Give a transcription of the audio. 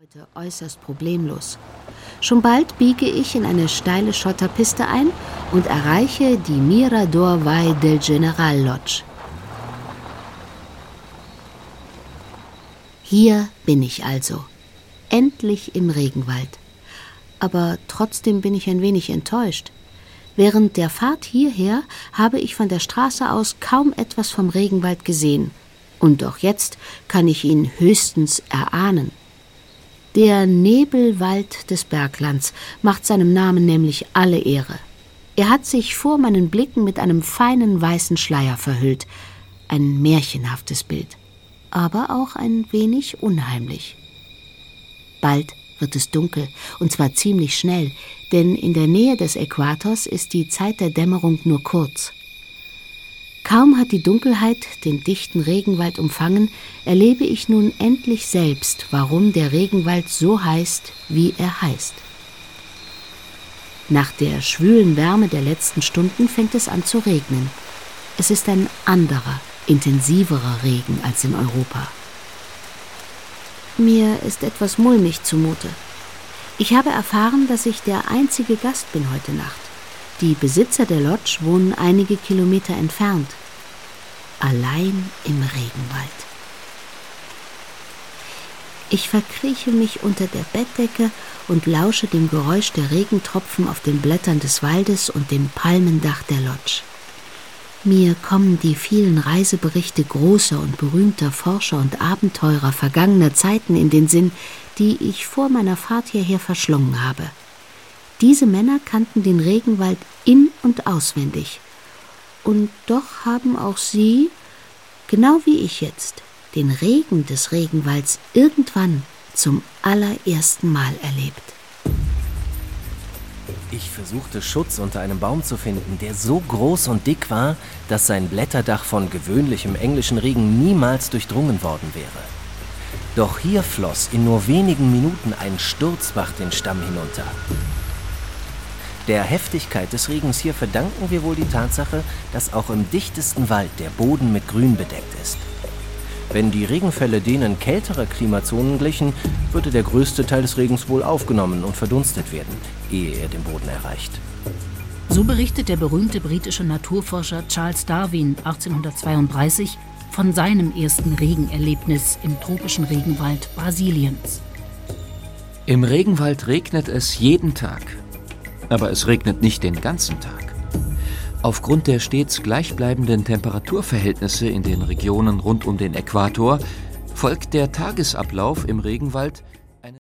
heute äußerst problemlos. Schon bald biege ich in eine steile Schotterpiste ein und erreiche die Mirador Vall del General Lodge. Hier bin ich also, endlich im Regenwald. Aber trotzdem bin ich ein wenig enttäuscht. Während der Fahrt hierher habe ich von der Straße aus kaum etwas vom Regenwald gesehen. Und auch jetzt kann ich ihn höchstens erahnen. Der Nebelwald des Berglands macht seinem Namen nämlich alle Ehre. Er hat sich vor meinen Blicken mit einem feinen weißen Schleier verhüllt. Ein märchenhaftes Bild, aber auch ein wenig unheimlich. Bald wird es dunkel, und zwar ziemlich schnell, denn in der Nähe des Äquators ist die Zeit der Dämmerung nur kurz. Kaum hat die Dunkelheit den dichten Regenwald umfangen, erlebe ich nun endlich selbst, warum der Regenwald so heißt, wie er heißt. Nach der schwülen Wärme der letzten Stunden fängt es an zu regnen. Es ist ein anderer, intensiverer Regen als in Europa. Mir ist etwas mulmig zumute. Ich habe erfahren, dass ich der einzige Gast bin heute Nacht. Die Besitzer der Lodge wohnen einige Kilometer entfernt. Allein im Regenwald. Ich verkrieche mich unter der Bettdecke und lausche dem Geräusch der Regentropfen auf den Blättern des Waldes und dem Palmendach der Lodge. Mir kommen die vielen Reiseberichte großer und berühmter Forscher und Abenteurer vergangener Zeiten in den Sinn, die ich vor meiner Fahrt hierher verschlungen habe. Diese Männer kannten den Regenwald in- und auswendig. Und doch haben auch sie, genau wie ich jetzt, den Regen des Regenwalds irgendwann zum allerersten Mal erlebt. Ich versuchte Schutz unter einem Baum zu finden, der so groß und dick war, dass sein Blätterdach von gewöhnlichem englischen Regen niemals durchdrungen worden wäre. Doch hier floss in nur wenigen Minuten ein Sturzbach den Stamm hinunter. Der Heftigkeit des Regens hier verdanken wir wohl die Tatsache, dass auch im dichtesten Wald der Boden mit Grün bedeckt ist. Wenn die Regenfälle denen kälterer Klimazonen glichen, würde der größte Teil des Regens wohl aufgenommen und verdunstet werden, ehe er den Boden erreicht. So berichtet der berühmte britische Naturforscher Charles Darwin 1832 von seinem ersten Regenerlebnis im tropischen Regenwald Brasiliens. Im Regenwald regnet es jeden Tag, aber es regnet nicht den ganzen Tag. Aufgrund der stets gleichbleibenden Temperaturverhältnisse in den Regionen rund um den Äquator folgt der Tagesablauf im Regenwald